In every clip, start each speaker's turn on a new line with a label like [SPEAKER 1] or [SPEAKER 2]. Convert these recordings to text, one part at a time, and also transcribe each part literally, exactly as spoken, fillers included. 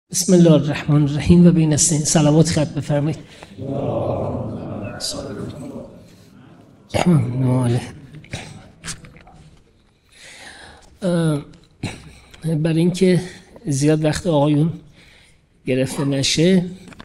[SPEAKER 1] بسم الله الرحمن الرحیم و بین نستعین. صلوات خط بفرمایید. برای اینکه زیاد وقت آقایون گرفته نشه،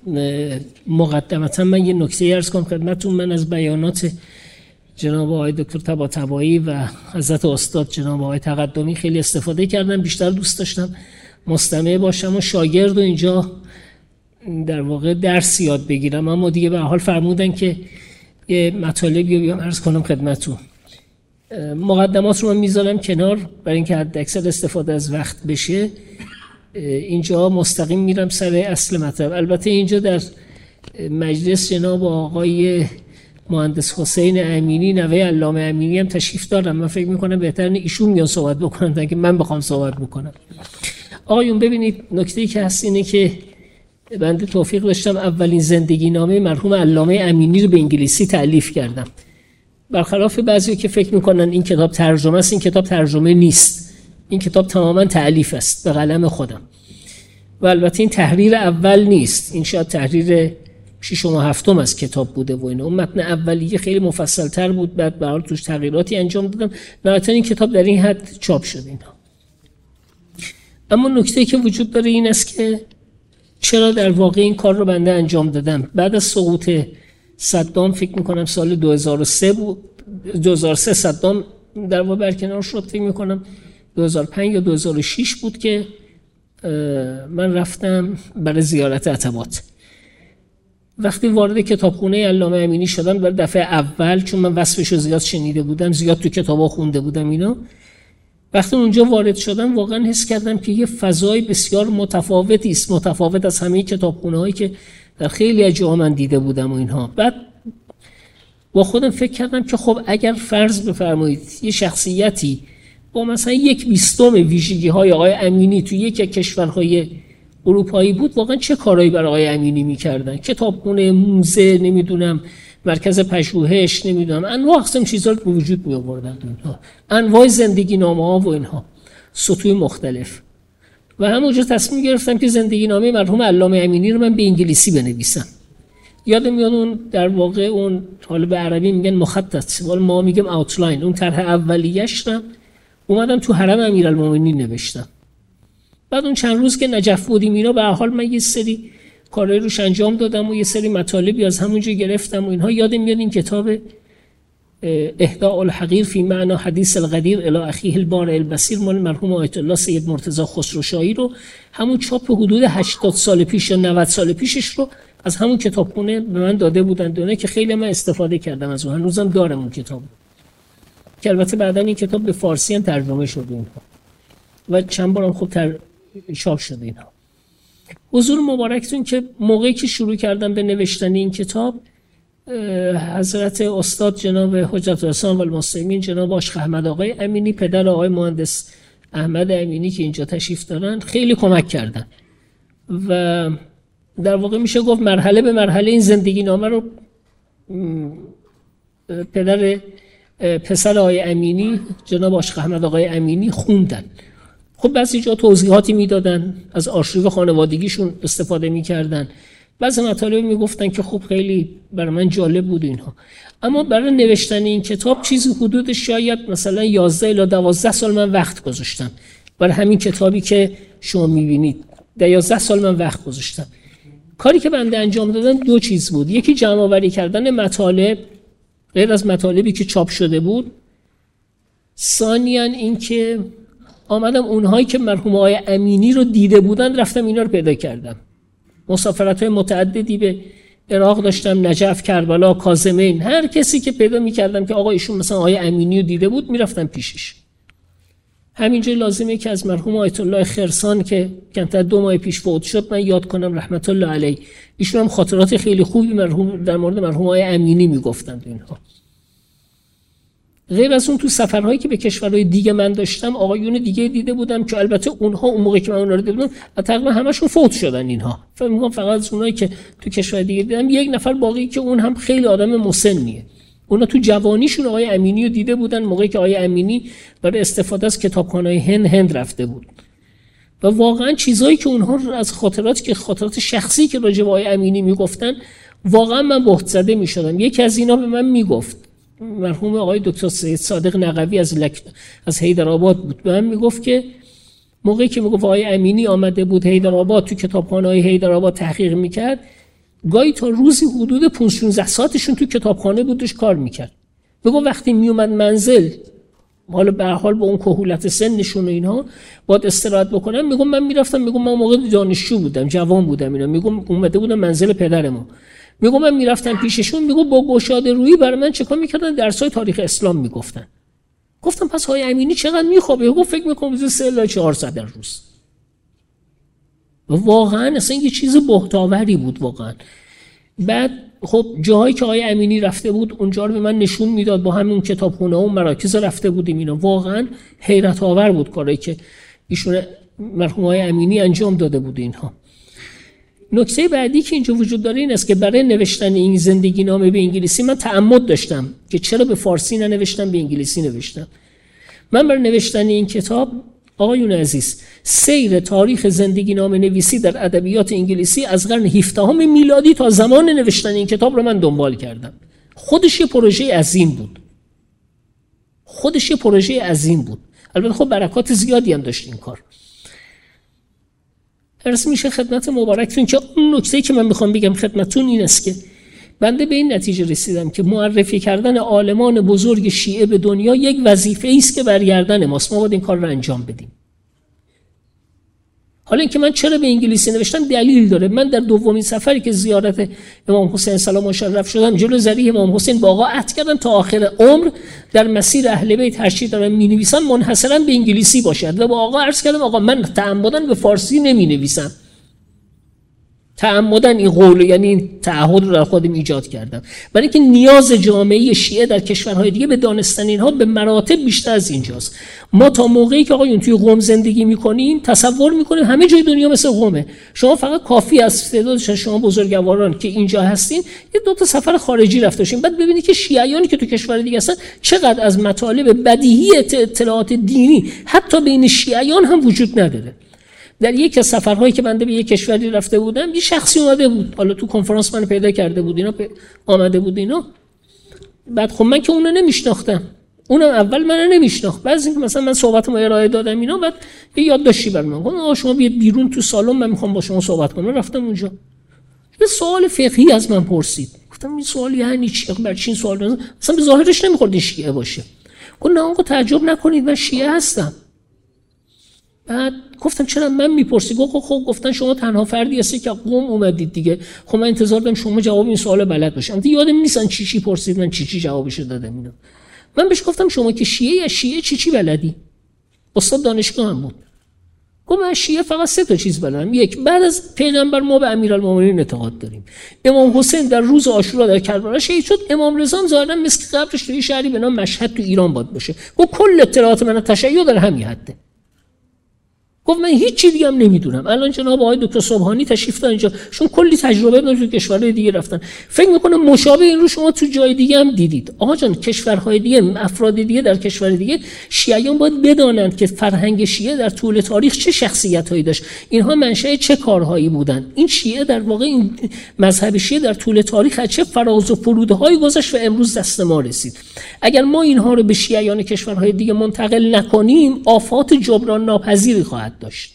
[SPEAKER 1] مقدمتا من یه نکته عرض کنم خدمتتون. من از بیانات جناب آقای دکتر طباطبایی و حضرت استاد جناب آقای تقدمی خیلی استفاده کردم. بیشتر دوست داشتم مستمع باشم و شاگرد و اینجا در واقع درس یاد بگیرم، اما دیگه به حال فرمودن که یه مطالبی رو بیام عرض کنم خدمتتون. مقدمات رو من میذارم کنار برای اینکه حد اکثر استفاده از وقت بشه. اینجا مستقیم میرم سر اصل مطلب. البته اینجا در مجلس جناب آقای مهندس حسین امینی نوه علامه امینی هم تشریف دارم. من فکر میکنم بهتر ایشون میان صحبت بکنن تا که من بخوام صحبت بکنم. آقایون ببینید، نکته‌ای که هست اینه که بنده توفیق داشتم اولین زندگی نامه مرحوم علامه امینی رو به انگلیسی تألیف کردم. برخلاف بعضی که فکر میکنن این کتاب ترجمه است، این کتاب ترجمه نیست. این کتاب تماما تألیف است به قلم خودم. و البته این تحریر اول نیست، این شاید تحریر ششم و هفتم از کتاب بوده و اینا. اون متن اولیه خیلی مفصل تر بود، بعد به حال توش تغییراتی انجام دادم. نهایتا این کتاب در این حد چاپ شد اینا. اما نکته‌ای که وجود داره این است که چرا در واقع این کار رو بنده انجام دادم. بعد از سقوط صدام، فکر میکنم سال دو هزار و سه بود، دو هزار و سه صدام در واقع برکنار شد، فکر میکنم دو هزار و پنج یا دو هزار و شش بود که من رفتم برای زیارت عتبات. وقتی وارد کتابخونه علامه امینی شدم برای دفعه اول، چون من وصفش رو زیاد شنیده بودم، زیاد تو کتابا خونده بودم اینا، وقتی اونجا وارد شدم واقعا حس کردم که یه فضای بسیار متفاوتی است، متفاوت از همه کتابخونه‌هایی که در خیلی از جاها من دیده بودم و اینها. بعد با خودم فکر کردم که خب اگر فرض بفرمایید یه شخصیتی با مثلا یک بیستم ویژگی‌های آقای امینی تو یک کشورهای اروپایی بود، واقعا چه کارهایی برای آقای امینی می‌کردن؟ کتابخونه، موزه، نمیدونم مرکز پژوهش، نمیدونم انواع اقسام چیزا رو به وجود می آوردن، اینها انواع زندگی نامه ها و اینها، سطوح مختلف. و همونجا تصمیم گرفتم که زندگی نامه مرحوم علامه امینی رو من به انگلیسی بنویسم. یادم میاد اون در واقع اون حالا به عربی میگن مخطط، ولی ما میگیم اوتلاین، اون طرح اولیه‌اش رو اومدم تو حرم امیرالمومنین نوشتم. بعد اون چند روز که نجف بودیم اینا، به هر حال من یه سری کارهای روش انجام دادم و یه سری مطالبی از همونجا گرفتم و اینها. یادم میاد این کتاب اهداء الحقیر فی معنی حدیث القدیر الی اخیه البارع البصیر مال مرحوم آیت الله سید مرتضی خسروشاهی رو، همون چاپ حدود هشتاد سال پیش یا نود سال پیشش رو از همون کتابخونه به من داده بودن دونه که خیلی من استفاده کردم از اون. هنوزم دارم اون کتاب که البته بعداً این کتاب به فارسی هم ترجمه شده اینها و چند بارم خوب تر چاپ شده اینها. حضور مبارکتون که موقعی که شروع کردم به نوشتن این کتاب، حضرت استاد جناب حجت الاسلام و المسلمین جناب عاشق احمد آقای امینی، پدر آقای مهندس احمد امینی که اینجا تشریف دارن، خیلی کمک کردن و در واقع میشه گفت مرحله به مرحله این زندگی نامه رو پدر پسر آقای امینی جناب عاشق احمد آقای امینی خوندن. خب بعضی جا توضیحاتی میدادن، از آرشیو خانوادگیشون استفاده میکردن، بعضی مطالب میگفتن که خب خیلی برای من جالب بود اینها. اما برای نوشتن این کتاب چیزی حدود شاید مثلا یازده الی دوازده سال من وقت گذاشتم. برای همین کتابی که شما میبینید در یازده سال من وقت گذاشتم. کاری که بنده انجام دادم دو چیز بود. یکی جمع آوری کردن مطالب غیر از مطالبی که چاپ شده بود. ثانیاً اینکه آمدم اونهایی که مرحوم آقای امینی رو دیده بودن رفتم اینا رو پیدا کردم. مسافرت‌های متعددی به عراق داشتم، نجف، کربلا، کاظمین، هر کسی که پیدا می‌کردم که آقا ایشون مثلا آقای امینی رو دیده بود میرفتم پیشش. همینجا لازمه که از مرحوم آیت الله خرسان که کمتر دو ماه پیش فوت شد من یاد کنم رحمت الله علیه. ایشون هم خاطرات خیلی خوبی مرحوم در مورد مرحوم آقای امینی میگفتند اینها. غیر از اون تو سفرهایی که به کشورهای دیگه من داشتم آقایون دیگه دیده بودم که البته اونها اون موقعی که من اونها رو دیدم تقریبا همشون فوت شدن اینها. فکر می‌کنم فقط از اونایی که تو کشور دیگه دیدم یک نفر باقی که اون هم خیلی آدم مسنیه. اونا تو جوانیشون آقای امینی رو دیده بودن موقعی که آقای امینی برای استفاده از کتابخانه‌های هند هند رفته بود. و واقعا چیزایی که اونها از خاطراتی که خاطرات شخصی که راجع به آقای امینی میگفتن واقعا من بهت زده میشدم. یکی از اینا به من میگفت، مرحوم آقای دکتر سید صادق نقوی از لک... از حیدرآباد بود، به من میگفت که موقعی که میگفت آقای امینی آمده بود حیدرآباد تو کتابخانه‌های حیدرآباد تحقیق میکرد، گاهی تا روزی حدود پانزده شانزده ساعتشون تو کتابخانه بودش کار میکرد. میگفت وقتی میومد منزل، حالا به هر حال با اون کهولت سنشون و اینها باید استراحت بکنم، میگم من میرفتم، میگم من موقع دانشجو بودم، جوان بودم، اینا میگم اومده بودم منزل پدر ما، میگم من میرفتم پیششون، میگم با گشاده رویی برای من چیکار میکردن، درسای تاریخ اسلام میگفتن. گفتم پس های امینی چقدر میخوابه؟ گفت فکر میکنم روزی سه الی چهار ساعت در روز. و واقعا اصلا یه چیز بهتاوری بود واقعا. بعد خب جاهایی که آقای امینی رفته بود اونجا رو به من نشون میداد، با همون کتابخونه و مراکز رفته بودیم، اینا واقعا حیرت آور بود کاری که ایشون مرحوم آقای امینی انجام داده بود اینها. نکته بعدی که اینجا وجود داره این است که برای نوشتن این زندگی نامه به انگلیسی من تعمد داشتم که چرا به فارسی ننوشتم، به انگلیسی نوشتم. من برای نوشتن این کتاب آقایون عزیز سیر تاریخ زندگی نامه نویسی در ادبیات انگلیسی از قرن هفدهم میلادی تا زمان نوشتن این کتاب رو من دنبال کردم. خودش یه پروژه عظیم بود. خودش یه پروژه عظیم بود. البته خب برکات زیادی هم داشت این کار. عرض میشه خدمت مبارکتون که اون نکته‌ای که من میخوام بگم خدمتتون این است که بنده به این نتیجه رسیدم که معرفی کردن عالمان بزرگ شیعه به دنیا یک وظیفه است که برگردن ماست. ما باید این کار رو انجام بدیم. حالا اینکه من چرا به انگلیسی نوشتم دلیل داره. من در دومین سفری که زیارت امام حسین سلام مشرف شدم، جلو ضریح امام حسین با آقا عهد کردم تا آخر عمر در مسیر اهل بیت هر چی دارم می‌نویسم منحصراً به انگلیسی باشد. و با آقا عرض کردم آقا من تعمداً به فارسی نمی‌نویسم. تعمداً این قول، یعنی این تعهد رو در خودم ایجاد کردم، برای اینکه نیاز جامعه شیعه در کشورهای دیگه به دانستن اینها به مراتب بیشتر از اینجاست. ما تا موقعی که آقایون توی قم زندگی میکنیم تصور میکنیم همه جای دنیا مثل قمه. شما فقط کافی از تعدادش شما بزرگواران که اینجا هستین یه دو تا سفر خارجی رفته باشین، بعد ببینید که شیعیانی که تو کشور دیگه هستن چقدر از مطالب بدیهی اطلاعات دینی حتی بین شیعیان هم وجود نداره. در یک از سفرهایی که بنده به یک کشوری رفته بودم، یه شخصی اومده بود، حالا تو کنفرانس من پیدا کرده بود، اینا آمده بود اینا. بعد خب من که اونو نمیشناختم، اونم اول منو نمیشناخت. بعضی اینکه مثلا من صحبتمو ارائه دادم اینا، بعد یه یادداشتی برام گفت آقا شما بیاید بیرون تو سالن، من میخوام با شما صحبت کنم. رفتم اونجا، یه سوال فقهی از من پرسید. گفتم این سوال یعنی چی؟ برای چی این سوال دادن؟ اصلا به ظاهرش نمیخورد شیعه باشه. گفت نه آقا تعجب نکنید من شیعه هستم. بعد گفتم چرا من میپرسی؟ گفت خب گفتن شما تنها فردی هستی که قم اومدید دیگه، خب من انتظار دارم شما جواب این سوال بلد باشم. دیگه یادم نیستن چی چی پرسید، من چی چی جوابش دادم. اینا من بهش گفتم شما که شیعه یا شیعه چی چی بلدی؟ استاد دانشگاه هم بود. گفت من شیعه فقط سه تا چیز بلدم. یک، بعد از پیغمبر ما به امیرالمومنین اعتقاد داریم. امام حسین در روز عاشورا در کربلا شهید شد. امام رضا هم ظاهرا مثل قبرش توی شهری به نام مشهد تو ایران باید باشه. گفت کل اطلاعات من تشیع در همین حده. گفت من هیچ چیزی دیگه هم نمیدونم. الان جناب آقای دکتر صبحانی تشریف دارن اینجا، چون کلی تجربه دارن تو کشورهای دیگه رفتن. فکر میکنم مشابه این رو شما تو جای دیگه هم دیدید. آقا جان کشورهای دیگه، افراد دیگه در کشور دیگه، شیعیان باید بدانند که فرهنگ شیعه در طول تاریخ چه شخصیتایی داشت، اینها منشأ چه کارهایی بودن. این شیعه در واقع، این مذهب شیعه در طول تاریخ چه فراز و فرودهای گذشت و امروز دست ما رسید. اگر ما اینها رو به شیعیان کشورهای دیگه منتقل نکنیم، آفات جبران ناپذیری خواهد داشت.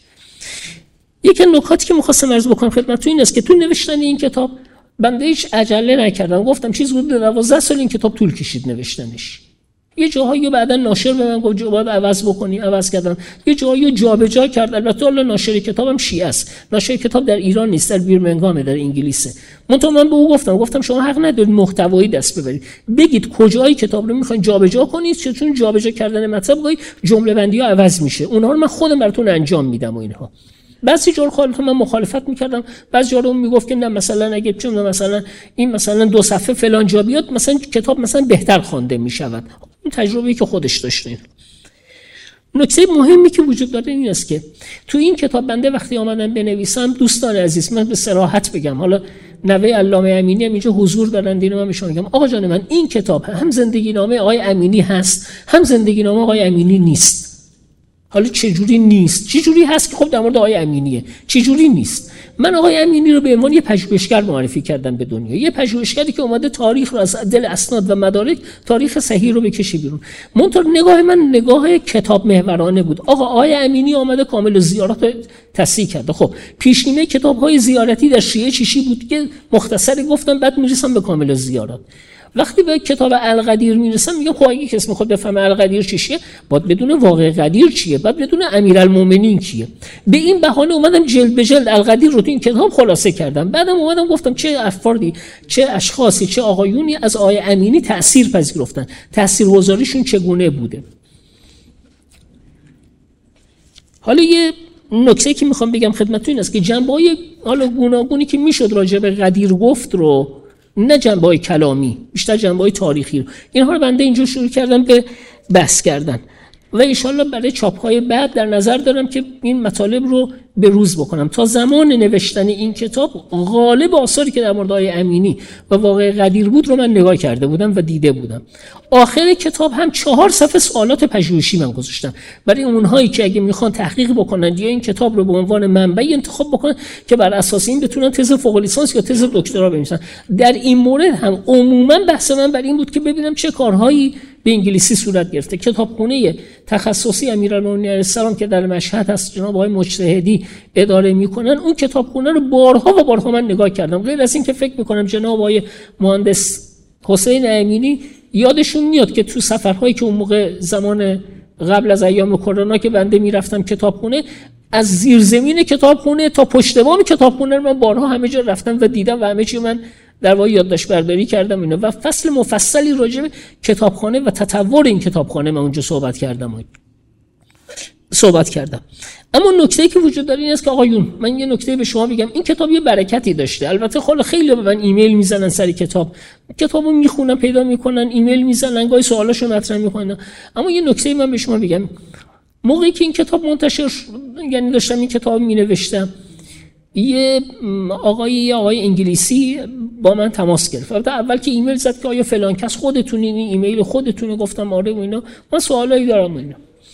[SPEAKER 1] یک نکاتی که می‌خواستم عرض بکنم خدمتتون این است که تو نوشتن این کتاب بنده هیچ عجله نکردم. گفتم چیز بود دوازده سال این کتاب طول کشید نوشتنش. یه جاهایی بعداً ناشر به من گفت باید عوض بکنی، عوض کردم. یه جایی جابجا کرد. البته حالا ناشر کتابم شیعه است. ناشر کتاب در ایران نیست، در بیرمنگام، در انگلیسه. منتها من به او گفتم گفتم شما حق ندارید محتوایی دست ببرید. بگید کجای کتاب رو می‌خواید جابجا کنید، چون جابجا کردن مطلب گاهی جمله بندی‌ها عوض میشه. اونها رو من خودم براتون انجام میدم و اینها. بعضی جور خالص من مخالفت میکردم، بعضی جا رو میگفت که نه مثلا اگه چون مثلا این مثلا دو صفحه فلان جا بیاد مثلا کتاب مثلا بهتر خوانده میشود. این تجربه‌ای که خودش داشته. نکته مهمی که وجود داره این است که تو این کتاب بنده وقتی آمدم بنویسم، دوستان عزیز من به صراحت بگم، حالا نوه علامه امینی هم اینجا حضور دارن، دیگه من میشم میگم آقا جان من این کتاب هم زندگی نامه آقای امینی هست، هم زندگی نامه آقای امینی نیست. حالا چه جوری نیست؟ چه جوری هست که خب در مورد آقای امینیه، چه جوری نیست؟ من آقای امینی رو به عنوان یه پژوهشگر معرفی کردم به دنیا، یه پژوهشگری که اومده تاریخ رو از دل اسناد و مدارک، تاریخ صحیح رو بکشه بیرون. منتها نگاه من نگاه کتاب محورانه بود. آقا آقای امینی اومده کامل زیارت رو تصحیح کرده. خب پیشینه کتاب‌های زیارتی در شیعه چیشی بود که مختصری گفتم، بعد میرسم به کامل زیارت. وقتی به کتاب القدیر میرسم میگم خب اگه کسی میخواد بفهمه القدیر چیه، باید بدون واقع قدیر چیه، باید بدون امیرالمومنین کیه. به این بهانه اومدم جلد به جلد القدیر رو تو این کتاب خلاصه کردم. بعدم اومدم گفتم چه افرادی، چه اشخاصی، چه آقایونی از آقای امینی تأثیر پذیرفتن، تاثیرگذاریشون چگونه بوده. حالا یه نکته که میخوام بگم خدمتتون این است که جنبه‌های حالا گوناگونی که میشد راجع به قدیر گفت رو، نه جنبه‌های کلامی، بیشتر جنبه‌های تاریخی رو، اینها رو بنده اینجا شروع کردم به بحث کردن و انشالله برای چاپ‌های بعد در نظر دارم که این مطالب رو به روز بکنم. تا زمان نوشتن این کتاب غالب آثاری که در مورد آقای امینی و واقع قدیر بود رو من نگاه کرده بودم و دیده بودم. آخر کتاب هم چهار صفحه سوالات پژوهشی من گذاشتم برای اونهایی که اگه میخوان تحقیق بکنن یا این کتاب رو به عنوان منبعی انتخاب بکنن که بر اساس این بتونن تز فوق لیسانس یا تز دکترا بنویسن. در این مورد هم عموما بحث من بر این بود که ببینم چه کارهایی به انگلیسی صورت گرفته. کتابخونه تخصصی امیرالمومنین علیه السلام که در مشهد هست، جناب آقای مجتهدی اداره میکنن، اون کتابخونه رو بارها و بارها من نگاه کردم. غیر از این که فکر میکنم جناب آقای مهندس حسین امینی یادشون میاد که تو سفرهایی که اون موقع زمان قبل از ایام کرونا که بنده میرفتم کتابخونه، از زیرزمین کتابخونه تا پشت بام کتابخونه رو من بارها همه جا رفتم و دیدم و همه چی من در واقع یادداشت برداری کردم اینا و فصل مفصلی راجع به کتابخانه و تطور این کتابخانه من اونجا صحبت کردم صحبت کردم. اما نکته‌ای که وجود داره این است که آقایون، من یه نکته به شما بگم، این کتاب یه برکتی داشته. البته خیلی خیلی به من ایمیل میزنن سر کتاب، کتابو میخونن، پیدا میکنن، ایمیل میزنن، گاهی سوالاشو مطرح میکنن. اما یه نکته من به شما بگم، موقعی که این کتاب منتشر شد، یعنی داشتم این کتاب مینوشتم، یه آقای یه آقای انگلیسی با من تماس گرفت. البته اول که ایمیل زد که آیا فلان کس خودتونین، این ایمیل خودتونه؟ گفتم آره و اینا، من سوالایی دارم و اینا.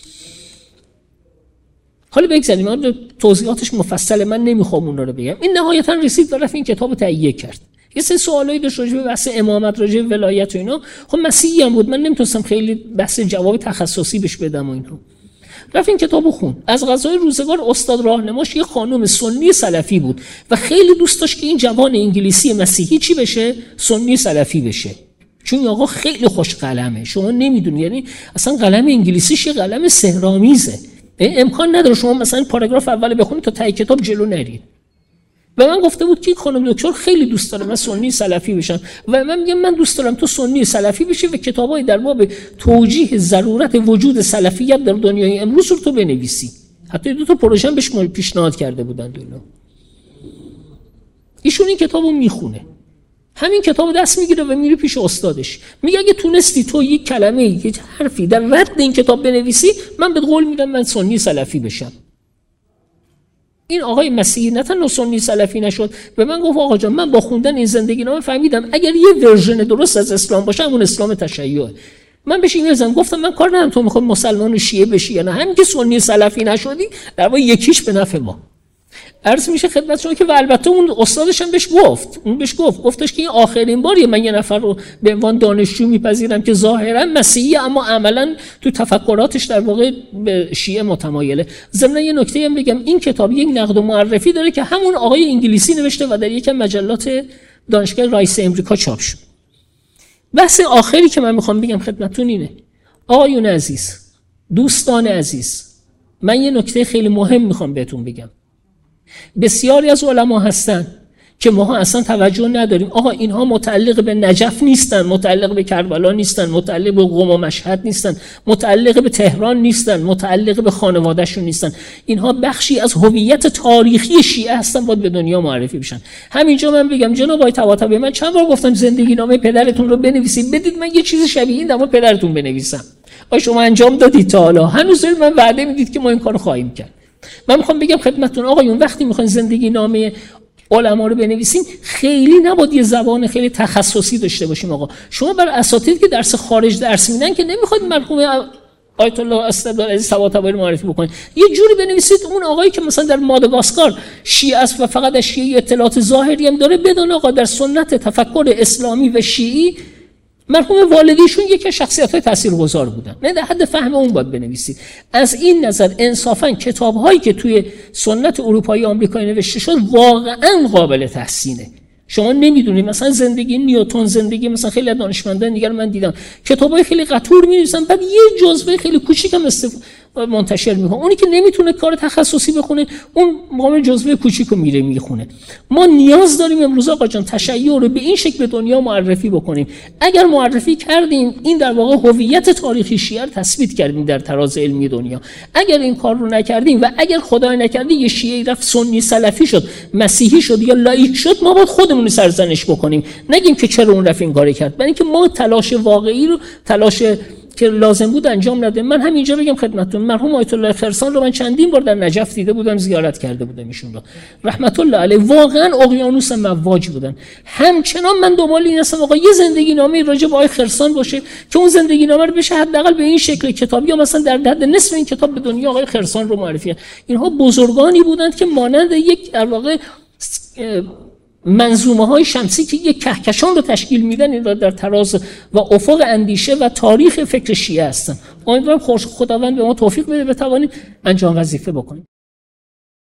[SPEAKER 1] حالا بگذاریم، من توضیحاتش مفصله، من نمیخوام اونا رو بگم. این نهایتا رسید و رفت این کتاب تهیه کرد. یه سری سوالایی داشت راجع به بحث امامت، راجع به ولایت و اینا. خب مسیحی هم بود، من نمیتونستم خیلی بحث جواب تخصصی بهش بدم و اینا. رفت این کتابو خوند. از غذای روزگار استاد راهنماش یه خانم سنی سلفی بود و خیلی دوست داشت که این جوان انگلیسی مسیحی چی بشه؟ سنی سلفی بشه. چون این آقا خیلی خوش قلمه، شما نمیدونید، یعنی اصلا قلم انگلیسیش یه قلم سحرآمیزه. امکان نداره شما مثلا پاراگراف اول بخونید تا ته کتاب جلو نرید. و من گفته بود که خانم دکتر خیلی دوست داره من سنی سلفی بشم و من میگم من دوست دارم تو سنی سلفی بشی و کتابای در باب توجیه ضرورت وجود سلفیت در دنیای امروز رو تو بنویسی. حتی دو تا پروژه بهش پیشنهاد کرده بودن اینا. ایشون این کتابو میخونه، همین کتابو دست میگیره و میره پیش استادش، میگه اگه تونستی تو یک کلمه، یک حرفی در رد این کتاب بنویسی، من بهت قول میدم من سنی سلفی بشم. این آقای مسیحی نه تنها سنی سلفی نشد، به من گفت آقا جان من با خوندن این زندگی نامه فهمیدم اگر یه ورژن درست از اسلام باشه اون اسلام تشیعه. من بهش ایمیل زدم گفتم من کار ندارم تو میخوای مسلمان و شیعه بشی یا نه، همین که سنی سلفی نشدی در واقع یکیش به نفع ما. عرض میشه خدمت شما که البته اون استادش هم بهش گفت، اون بهش گفت گفتش که این آخرین باریه من یه نفر رو به عنوان دانشجو میپذیرم که ظاهرا مسیحی اما عملا تو تفکراتش در واقع به شیعه متمایله. ضمن یه نکته هم بگم، این کتاب یک نقد و معرفی داره که همون آقای انگلیسی نوشته و در یک مجلات دانشگاه رایس امریکا چاپ شد. بحث آخری که من میخوام بگم خدمتتون اینه، آقایون عزیز، دوستان عزیز، من یه نکته خیلی مهم میخوام بهتون بگم. بسیاری از علما هستن که ما اصلا توجه نداریم. آقا اینها متعلق به نجف نیستن، متعلق به کربلا نیستن، متعلق به قم و مشهد نیستن، متعلق به تهران نیستن، متعلق به خانوادهشون نیستن. اینها بخشی از هویت تاریخی شیعه هستن، باید به دنیا معرفی بشن. همینجا من بگم جناب آقای طباطبایی، من چند بار گفتم زندگی نامه پدرتون رو بنویسید، بدید من یه چیز شبیه این در مورد پدرتون بنویسم. آیا شما انجام دادید تا حالا؟ هنوز من وعده میدید که ما این کارو خواهیم کرد. من میخوام بگم خدمتتون آقایون، وقتی میخواین زندگی نامه علما رو بنویسین خیلی نباید یه زبان خیلی تخصصی داشته باشیم. آقا شما برای اساتید که درس خارج درس میدن که نمیخواید مرحوم آیت الله استعدادعزیز طباطبایی معرفی بکنید، یه جوری بنویسید اون آقایی که مثلا در ماداگاسکار شیعه است و فقط از شیعه اطلاعات ظاهری هم داره، بدون آقا در سنت تفکر اسلامی و شیعی مرحوم والدیشون یکی از شخصیت‌های تاثیرگذار بودن، نه در حد فهم اون باید بنویسید. از این نظر انصافاً کتاب‌هایی که توی سنت اروپایی آمریکایی نوشته شد واقعاً قابل تحسینه. شما نمیدونید مثلا زندگی نیوتن، زندگی مثلا خیلی از دانشمندان دیگر من دیدم کتابای خیلی قطور می‌نویسن، بعد یه جزوه خیلی کوچیکم استف... منتشر میکنه. اونی که نمیتونه کار تخصصی بخونه اون مقام جزوه کوچیکو میره میخونه. ما نیاز داریم امروز آقا جان تشیع رو به این شکل به دنیا معرفی بکنیم. اگر معرفی کردیم این در واقع هویت تاریخی شیعه رو تثبیت کردیم در تراز علمی دنیا. اگر این کار رو نکردیم و اگر خدای نکرده یه شیعه رفت سنی سلفی شد، مسیحی شد یا لایک شد، ما باید خودمون سرزنش بکنیم، نگیم که چرا اون رفت این کارو کرد، برای اینکه ما تلاش واقعی رو تلاش که لازم بود انجام نده. من همینجا بگم خدمتتون مرحوم آیت الله خرسان رو من چندین بار در نجف دیده بودم، زیارت کرده بودم ایشون رو رحمت الله علیه، واقعا اقیانوس مواج بودن. همچنان من دنبال این هستم آقا یه زندگی نامه راجع به آقای خرسان باشه که اون زندگی نامه رو بشه حداقل به این شکل کتابی یا مثلا در حد نصف این کتاب به دنیا آقای خرسان رو معرفی. اینها بزرگانی بودند که مانند یک در واقع منظومه های شمسی که یک کهکشان رو تشکیل میدن، این را در تراز و افق اندیشه و تاریخ فکر شیعه هستن. امیدوارم خداوند به ما توفیق بده بتوانیم انجام وظیفه بکنیم.